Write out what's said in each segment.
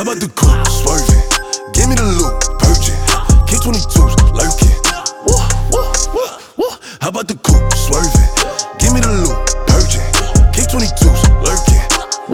about the coupe swerving? Give me the loot, purging. K22s lurking. How about the coupe swerving? Give me the loot, purging. K22s lurking.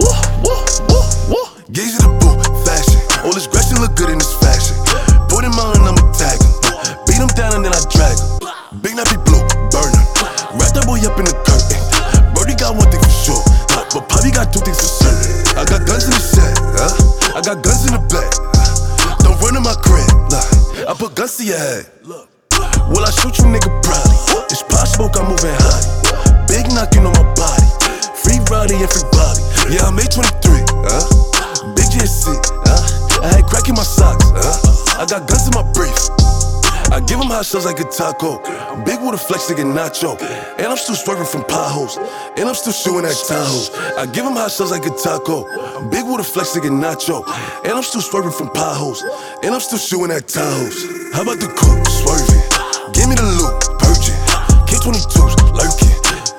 Gaze at the boot, fashion. All this Gretchen look good in this fashion. Put him on and I'ma tag him. Beat him down and then I drag him. Big nappy blue, burn him. Wrap that boy up in the curtain. Brody got one thing for sure, but Poppy got two things for certain. I got guns in the set, I got guns in the back. Don't run in my crib, I put guns to your head. Will I shoot you, nigga, probably? It's pot smoke, I'm moving high. Big knocking on my body. Free Roddy and free Bobby. Yeah, I made 23, Big GSC, I had crack in my socks, I got guns in my brief. I give him hot shells like a taco. Big with a flex nigga nacho. And I'm still swerving from potholes. And I'm still shooting at Tahoes. I give him hot shells like a taco. Big with a flex nigga nacho. And I'm still swerving from potholes. And I'm still shooting at Tahoes. How about the coupe swerving? Give me the loot, purging. K22s lurking.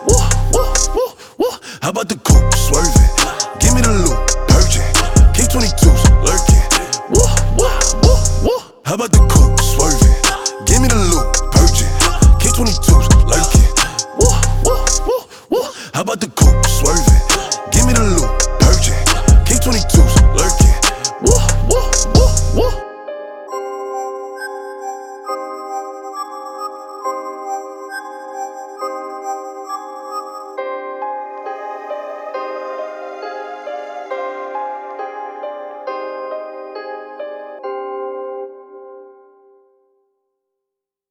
How about the coupe swerving? Give me the loot, purging. K22s lurking. How about the coupe?